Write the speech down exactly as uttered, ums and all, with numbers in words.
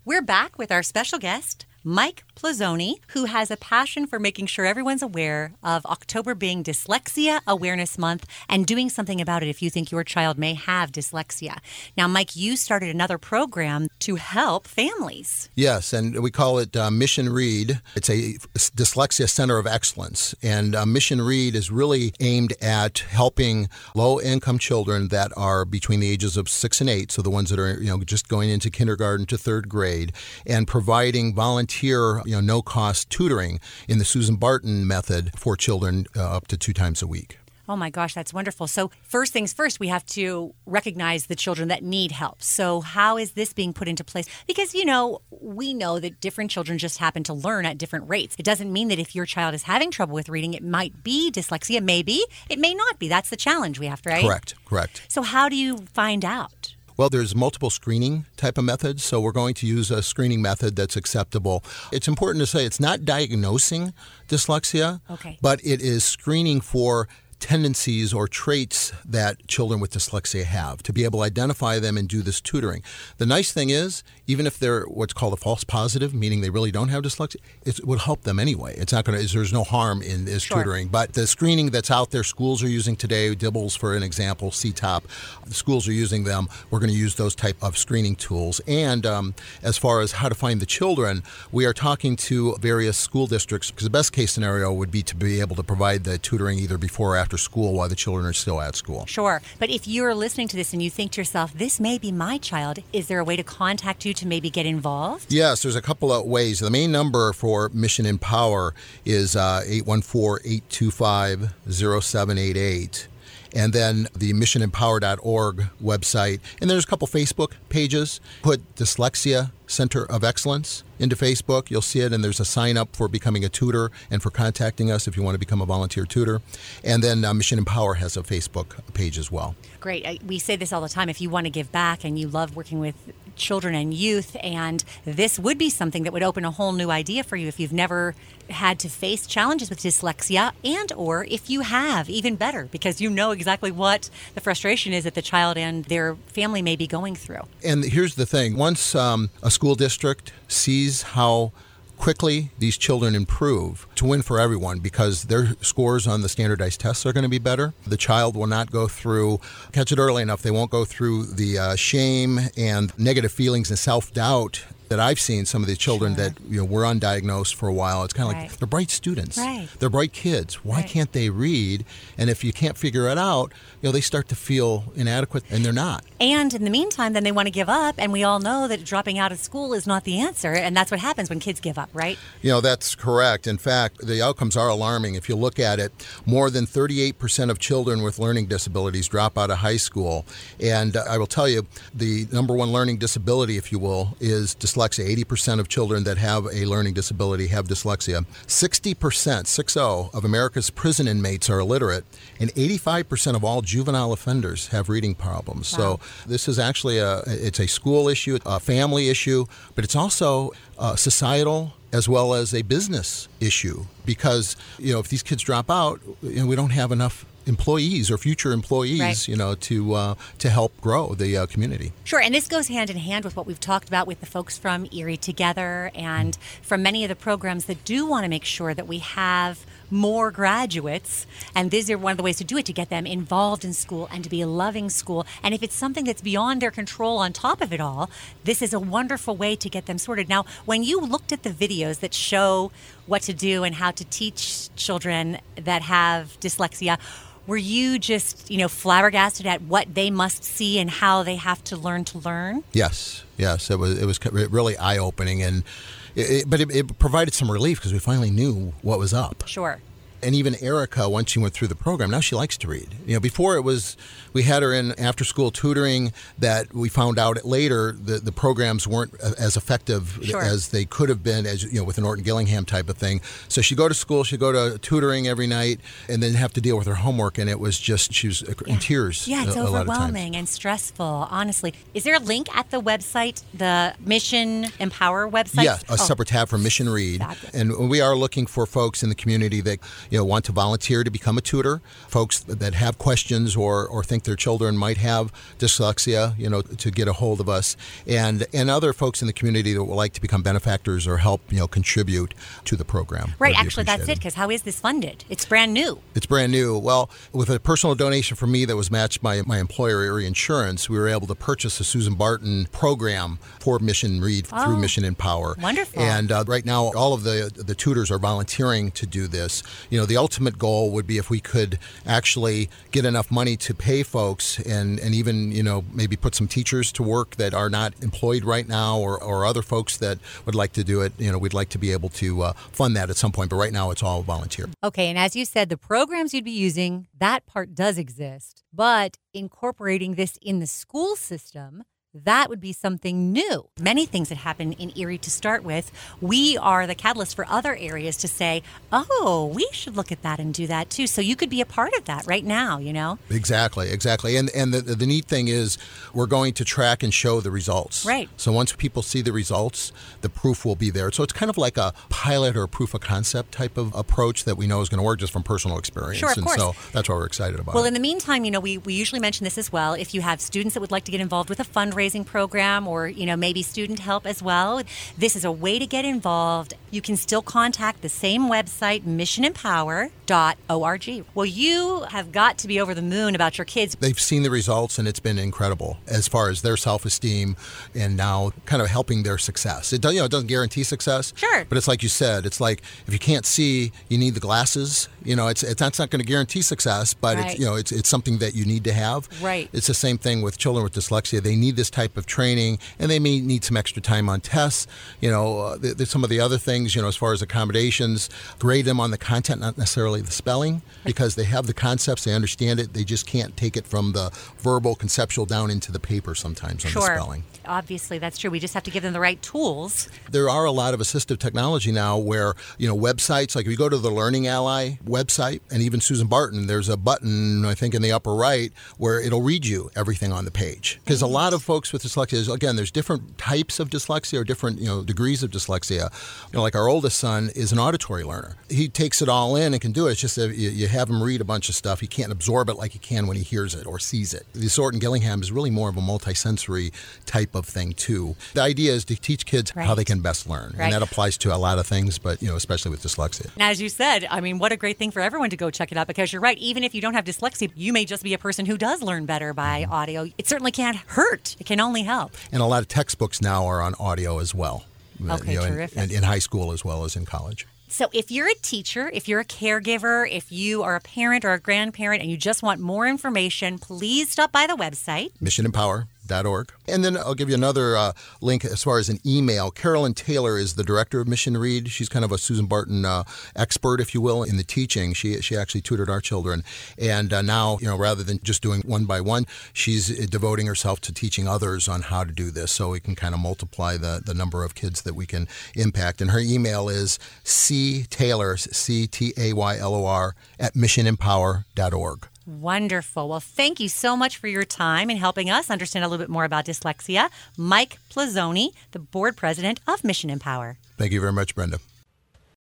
We're back with our special guest, Mike Plazzoni, who has a passion for making sure everyone's aware of October being Dyslexia Awareness Month and doing something about it if you think your child may have dyslexia. Now, Mike, you started another program to help families. Yes, and we call it uh, Mission Read. It's a Dyslexia Center of Excellence, and uh, Mission Read is really aimed at helping low-income children that are between the ages of six and eight, so the ones that are you know just going into kindergarten to third grade, and providing volunteer you know, no-cost tutoring in the Susan Barton method for children uh, up to two times a week. Oh my gosh, that's wonderful. So first things first, we have to recognize the children that need help. So how is this being put into place? Because, you know, we know that different children just happen to learn at different rates. It doesn't mean that if your child is having trouble with reading, it might be dyslexia. Maybe. It may not be. That's the challenge we have to, right? Correct, correct. So how do you find out? Well, there's multiple screening type of methods, so we're going to use a screening method that's acceptable. It's important to say it's not diagnosing dyslexia, okay, but it is screening for tendencies or traits that children with dyslexia have, to be able to identify them and do this tutoring. The nice thing is, even if they're what's called a false positive, meaning they really don't have dyslexia, it would help them anyway. It's not going to, there's no harm in this sure. tutoring. But the screening that's out there, schools are using today, Dibbles for an example, C TOP, the schools are using them. We're going to use those type of screening tools. And um, as far as how to find the children, we are talking to various school districts, because the best case scenario would be to be able to provide the tutoring either before or after after school while the children are still at school. Sure. But if you're listening to this and you think to yourself, this may be my child, is there a way to contact you to maybe get involved? Yes, there's a couple of ways. The main number for Mission Empower is uh, eight one four, eight two five, zero seven eight eight. And then the mission empower dot org website. And there's a couple Facebook pages. Put Dyslexia Center of Excellence into Facebook. You'll see it, and there's a sign up for becoming a tutor and for contacting us if you want to become a volunteer tutor. And then uh, Mission Empower has a Facebook page as well. Great. I, we say this all the time. If you want to give back and you love working with children and youth, and this would be something that would open a whole new idea for you if you've never had to face challenges with dyslexia, and or if you have, even better, because you know exactly what the frustration is that the child and their family may be going through. And here's the thing. Once um, a school district sees how quickly these children improve, to win for everyone, because their scores on the standardized tests are going to be better. The child will not go through, catch it early enough, they won't go through the uh, shame and negative feelings and self-doubt that I've seen some of these children sure. that you know were undiagnosed for a while. It's kind of right. like they're bright students. Right. They're bright kids. Why right. can't they read? And if you can't figure it out, you know, they start to feel inadequate, and they're not. And in the meantime, then they want to give up, and we all know that dropping out of school is not the answer, and that's what happens when kids give up, right? You know, that's correct. In fact, the outcomes are alarming. If you look at it, more than thirty-eight percent of children with learning disabilities drop out of high school. And uh, I will tell you, the number one learning disability, if you will, is dyslexia. eighty percent of children that have a learning disability have dyslexia. sixty percent, six zero, of America's prison inmates are illiterate, and eighty-five percent of all juvenile offenders have reading problems. Wow. So this is actually a, it's a school issue, a family issue, but it's also uh, societal as well as a business issue, because, you know, if these kids drop out, you know, we don't have enough employees or future employees, right. you know, to uh, to help grow the uh, community. Sure, and this goes hand in hand with what we've talked about with the folks from Erie Together and from many of the programs that do want to make sure that we have more graduates, and these are one of the ways to do it, to get them involved in school and to be a loving school. And if it's something that's beyond their control on top of it all, this is a wonderful way to get them sorted. Now, when you looked at the videos that show what to do and how to teach children that have dyslexia, were you just, you know, flabbergasted at what they must see and how they have to learn to learn? Yes, yes. It was it was really eye-opening, and it, it, but it, it provided some relief because we finally knew what was up. Sure. And even Erica, once she went through the program, now she likes to read. You know, before it was, we had her in after-school tutoring that we found out later the, the programs weren't as effective sure. as they could have been, as you know, with an Orton Gillingham type of thing. So she'd go to school, she'd go to tutoring every night, and then have to deal with her homework, and it was just, she was yeah. in tears. Yeah, it's a, a lot of overwhelming times. and stressful, honestly. Is there a link at the website, the Mission Empower website? Yeah, a oh. separate tab for Mission Read. Fabulous. And we are looking for folks in the community that, you you know, want to volunteer to become a tutor, folks that have questions or, or think their children might have dyslexia, you know, to get a hold of us, and and other folks in the community that would like to become benefactors or help, you know, contribute to the program. Right, actually, that's it, because how is this funded? It's brand new. It's brand new. Well, with a personal donation from me that was matched by my employer, Erie Insurance, we were able to purchase a Susan Barton program for Mission Read Oh, through Mission Empower. wonderful. And uh, right now, all of the the tutors are volunteering to do this. You know, the ultimate goal would be if we could actually get enough money to pay folks and, and even, you know, maybe put some teachers to work that are not employed right now, or, or other folks that would like to do it. You know, we'd like to be able to uh, fund that at some point, but right now it's all volunteer. Okay, and as you said, the programs you'd be using, that part does exist. But incorporating this in the school system, that would be something new. Many things that happen in Erie to start with, we are the catalyst for other areas to say, oh, we should look at that and do that too. So you could be a part of that right now, you know? Exactly, exactly. And and the, the neat thing is we're going to track and show the results. Right. So once people see the results, the proof will be there. So it's kind of like a pilot or a proof of concept type of approach that we know is going to work just from personal experience. Sure, of and course. so that's why we're excited about Well, it. in the meantime, you know, we, we usually mention this as well. If you have students that would like to get involved with a fundraising program, or, you know, maybe student help as well, this is a way to get involved. You can still contact the same website, mission empower dot org. Well, you have got to be over the moon about your kids. They've seen the results, and it's been incredible as far as their self-esteem and now kind of helping their success. It, does, you know, it doesn't guarantee success. Sure. But it's like you said, it's like if you can't see, you need the glasses. You know, it's, it's that's not going to guarantee success, but Right. it's, you know, it's it's something that you need to have. Right. It's the same thing with children with dyslexia. They need this type of training, and they may need some extra time on tests. You know, uh, there's some of the other things, you know, as far as accommodations, grade them on the content, not necessarily the spelling, because they have the concepts, they understand it, they just can't take it from the verbal, conceptual down into the paper sometimes on Sure. the spelling. Obviously, that's true. We just have to give them the right tools. There are a lot of assistive technology now where, you know, websites, like if you go to the Learning Ally website, and even Susan Barton, there's a button, I think, in the upper right where it'll read you everything on the page. Because a lot of folks with dyslexia, again, there's different types of dyslexia or different, you know, degrees of dyslexia. You know, like our oldest son is an auditory learner. He takes it all in and can do it. It's just that you, you have him read a bunch of stuff. He can't absorb it like he can when he hears it or sees it. The Sorton Gillingham is really more of a multisensory type of thing too. The idea is to teach kids Right. how they can best learn. Right. And that applies to a lot of things, but, you know, especially with dyslexia. And as you said, I mean, what a great thing for everyone to go check it out, because you're right. Even if you don't have dyslexia, you may just be a person who does learn better by audio. It certainly can't hurt. It can only help. And a lot of textbooks now are on audio as well. Okay, you know, in- terrific. In, in high school as well as in college. So if you're a teacher, if you're a caregiver, if you are a parent or a grandparent and you just want more information, please stop by the website. mission empower dot org. And then I'll give you another uh, link as far as an email. Carolyn Taylor is the director of Mission Read. She's kind of a Susan Barton uh, expert, if you will, in the teaching. She she actually tutored our children. And uh, now, you know, rather than just doing one by one, she's devoting herself to teaching others on how to do this, so we can kind of multiply the, the number of kids that we can impact. And her email is C Taylor, C T A Y L O R, at mission empower dot org. Wonderful. Well, thank you so much for your time in helping us understand a little bit more about dyslexia. Mike Plazzoni, the board president of Mission Empower. Thank you very much, Brenda.